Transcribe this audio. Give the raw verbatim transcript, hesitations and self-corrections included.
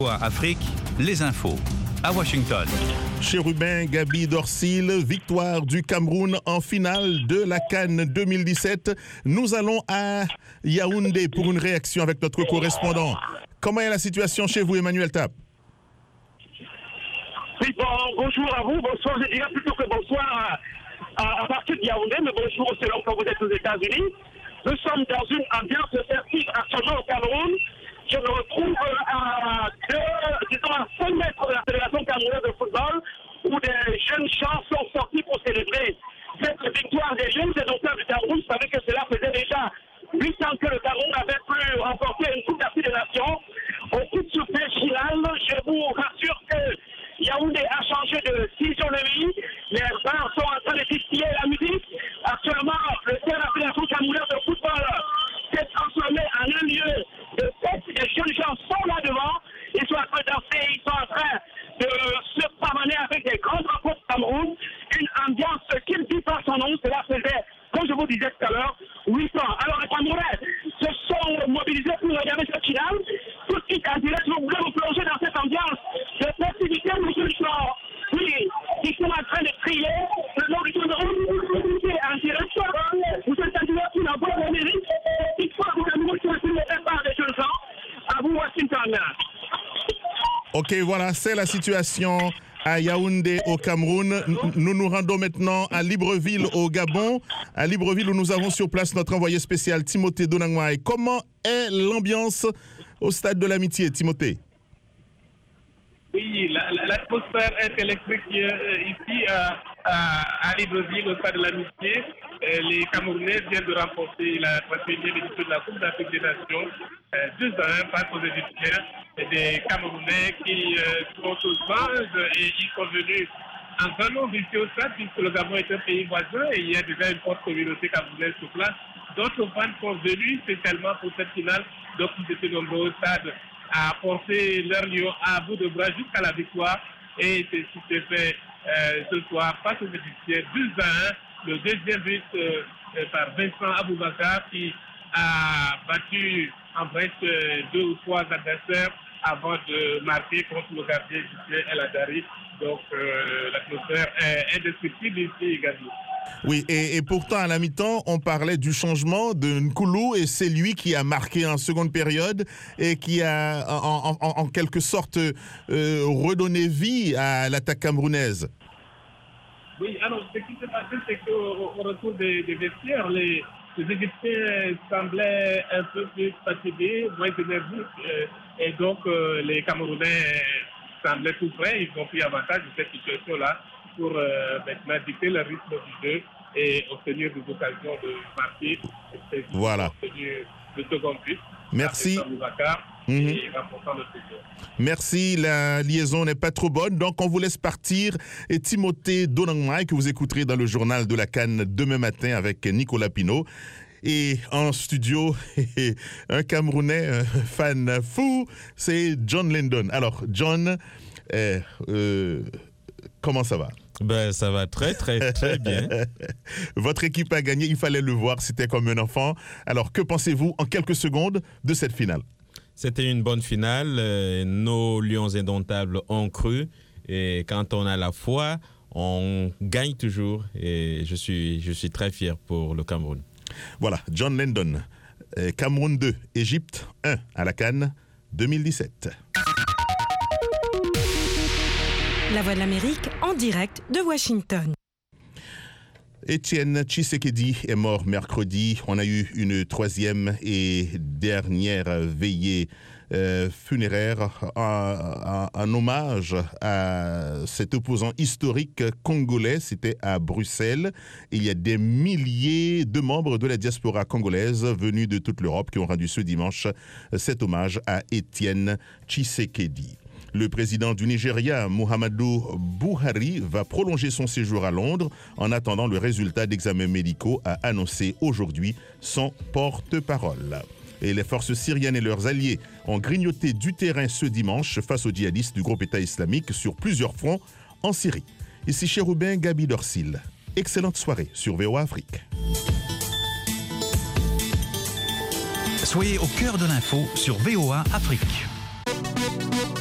Afrique, les infos à Washington. Chérubin Gaby Dorsil, victoire du Cameroun en finale de la CAN deux mille dix-sept. Nous allons à Yaoundé pour une réaction avec notre correspondant. Comment est la situation chez vous, Emmanuel Tap? Oui, bon, bonjour à vous, bonsoir, je dirais plutôt que bonsoir à, à, à partir de Yaoundé, mais bonjour selon que vous êtes aux États-Unis. Nous sommes dans une ambiance festive actuellement au Cameroun. Je me retrouve à deux, disons, à cent mètres de la Fédération camerounaise de football, où des jeunes gens sont sortis pour célébrer cette victoire des jeunes sédentaires du Cameroun. Vous savez que cela faisait déjà huit ans que le Cameroun avait pu remporter une Coupe d'Afrique des Nations. Au coup de soufflet final, je vous rassure que Yaoundé a changé de physionomie. Les bars sont en train de distiller la musique. Actuellement, le terrain de la Fédération camerounaise de football s'est transformé en un lieu de fête. Les jeunes gens sont là devant. Ils sont en train de danser, ils sont en train de se pavaner avec des grands drapeaux de Cameroun. Une ambiance qui ne dit pas son nom. Cela faisait, comme je vous disais tout à l'heure, huit ans. Alors les Camerounais se sont mobilisés pour regarder cette finale. Tout de suite, en direct, vous voulez vous plonger dans cette ambiance de festivité. Nous sont, oui, ils sont en train de crier le nom du Cameroun. En direct, vous êtes en direct pour la bonne Amérique. Il faut que vous Cameroun soit sur le départ des jeunes gens. À vous, Washington. Ok, voilà, c'est la situation à Yaoundé au Cameroun. Nous nous rendons maintenant à Libreville au Gabon, à Libreville où nous avons sur place notre envoyé spécial Timothée Donangwaï. Comment est l'ambiance au stade de l'Amitié, Timothée? Oui, l'atmosphère est électrique euh, ici à, à, à Libreville au stade de l'Amitié. Euh, les Camerounais viennent de remporter la troisième édition de la Coupe d'Afrique des Nations, euh, deux à un face aux Égyptiens. Des Camerounais qui euh, sont aux anges et ils sont venus en grand nombre ici au stade puisque le Gabon est un pays voisin et il y a déjà une forte communauté camerounaise sur place. D'autres fans sont venus spécialement pour cette finale, donc ils étaient nombreux au stade à porter leur lion à bout de bras jusqu'à la victoire et c'est ce qui s'est fait euh, ce soir face aux Égyptiens deux à un. Le deuxième but euh, par Vincent Aboubakar qui a battu en bref euh, deux ou trois adversaires avant de marquer contre le gardien égyptien El Adari. Donc euh, l'atmosphère est indescriptible ici également. Oui, et, et pourtant à la mi-temps, on parlait du changement de Nkoulou et c'est lui qui a marqué en seconde période et qui a en, en, en quelque sorte euh, redonné vie à l'attaque camerounaise. Oui, alors ce qui s'est passé, c'est qu'au au retour des, des vestiaires, les, les Égyptiens semblaient un peu plus fatigués, moins énergiques, euh, et donc euh, les Camerounais semblaient tout prêts. Ils ont pris avantage de cette situation-là pour euh, maintenant dicter le rythme du jeu et obtenir des occasions de marquer. Voilà. Obtenir le second but. Merci. Mmh. Merci, la liaison n'est pas trop bonne, donc on vous laisse partir. Et Timothée Donangwaï, que vous écouterez dans le journal de la CAN demain matin avec Nicolas Pinault. Et en studio, un Camerounais un fan fou, c'est John Lendon. Alors, John, euh, euh, comment ça va? Ben, ça va très, très, très bien. Votre équipe a gagné, il fallait le voir, c'était comme un enfant. Alors, que pensez-vous en quelques secondes de cette finale? C'était une bonne finale. Euh, nos Lions indomptables ont cru. Et quand on a la foi, on gagne toujours. Et je suis, je suis très fier pour le Cameroun. Voilà, John Lendon. Euh, Cameroun deux, Égypte un à la CAN deux mille dix-sept. La Voix de l'Amérique en direct de Washington. Étienne Tshisekedi est mort mercredi. On a eu une troisième et dernière veillée euh, funéraire en, en, en hommage à cet opposant historique congolais. C'était à Bruxelles. Il y a des milliers de membres de la diaspora congolaise venus de toute l'Europe qui ont rendu ce dimanche cet hommage à Étienne Tshisekedi. Le président du Nigeria, Muhammadu Buhari, va prolonger son séjour à Londres en attendant le résultat d'examens médicaux, a annoncé aujourd'hui son porte-parole. Et les forces syriennes et leurs alliés ont grignoté du terrain ce dimanche face aux djihadistes du groupe État islamique sur plusieurs fronts en Syrie. Ici Chérubin Gaby Dorsil. Excellente soirée sur V O A Afrique. Soyez au cœur de l'info sur V O A Afrique.